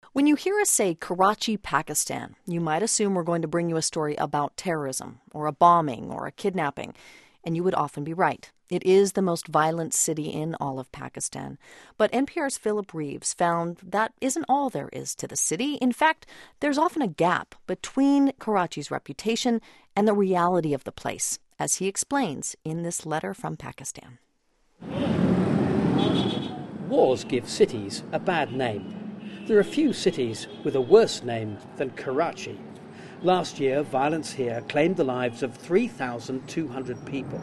When you hear us say Karachi, Pakistan, you might assume we're going to bring you a story about terrorism or a bombing or a kidnapping, and you would often be right. It is the most violent city in all of Pakistan. But NPR's Philip Reeves found that isn't all there is to the city. In fact, there's often a gap between Karachi's reputation and the reality of the place, as he explains in this letter from Pakistan. Wars give cities a bad name. There are few cities with a worse name than Karachi. Last year, violence here claimed the lives of 3,200 people.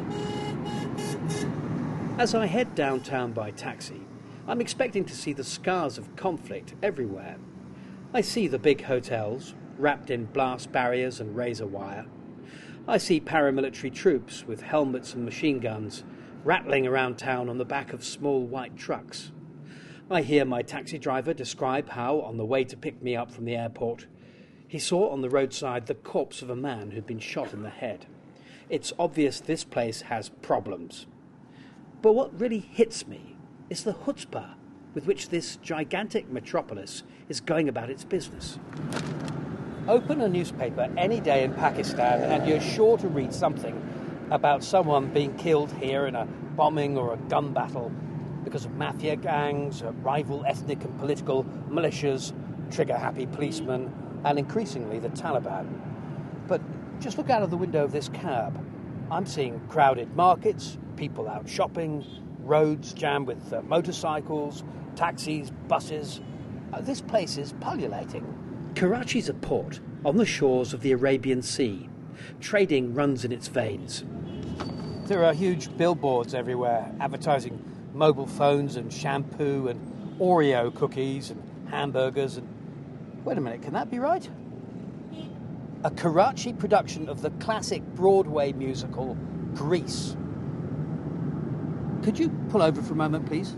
As I head downtown by taxi, I'm expecting to see the scars of conflict everywhere. I see the big hotels, wrapped in blast barriers and razor wire. I see paramilitary troops with helmets and machine guns rattling around town on the back of small white trucks. I hear my taxi driver describe how, on the way to pick me up from the airport, he saw on the roadside the corpse of a man who'd been shot in the head. It's obvious this place has problems. But what really hits me is the chutzpah with which this gigantic metropolis is going about its business. Open a newspaper any day in Pakistan and you're sure to read something about someone being killed here in a bombing or a gun battle because of mafia gangs, rival ethnic and political militias, trigger-happy policemen, and increasingly the Taliban. But just look out of the window of this cab. I'm seeing crowded markets, people out shopping, roads jammed with motorcycles, taxis, buses. This place is pullulating. Karachi's a port on the shores of the Arabian Sea. Trading runs in its veins. There are huge billboards everywhere advertising mobile phones and shampoo and Oreo cookies and hamburgers and... Wait a minute, can that be right? A Karachi production of the classic Broadway musical Grease. Could you pull over for a moment, please?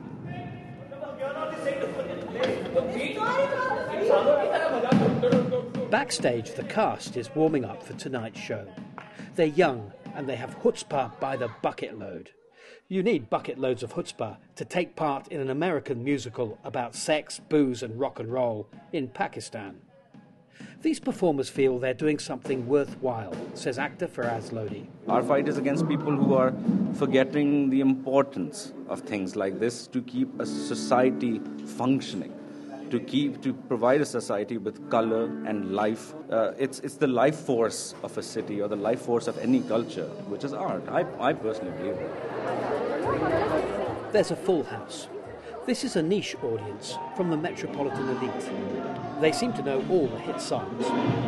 Backstage, the cast is warming up for tonight's show. They're young and they have chutzpah by the bucket load. You need bucket loads of chutzpah to take part in an American musical about sex, booze and rock and roll in Pakistan. These performers feel they're doing something worthwhile, says actor Faraz Lodi. Our fight is against people who are forgetting the importance of things like this to keep a society functioning, to provide a society with color and life. It's the life force of a city or the life force of any culture, which is art. I personally believe that. There's a full house. This is a niche audience from the metropolitan elite. They seem to know all the hit songs.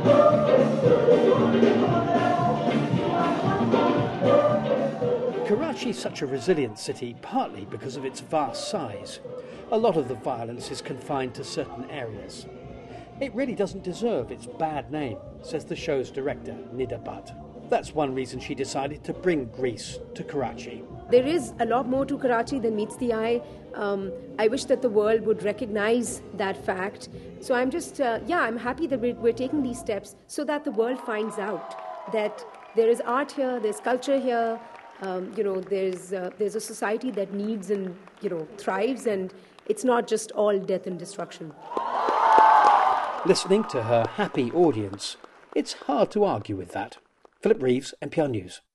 Karachi is such a resilient city partly because of its vast size. A lot of the violence is confined to certain areas. It really doesn't deserve its bad name, says the show's director, Nida Butt. That's one reason she decided to bring Grease to Karachi. There is a lot more to Karachi than meets the eye. I wish that the world would recognize that fact. So I'm just, I'm happy that we're taking these steps so that the world finds out that there is art here, there's culture here, there's a society that needs and, thrives, and it's not just all death and destruction. Listening to her happy audience, it's hard to argue with that. Philip Reeves, NPR News.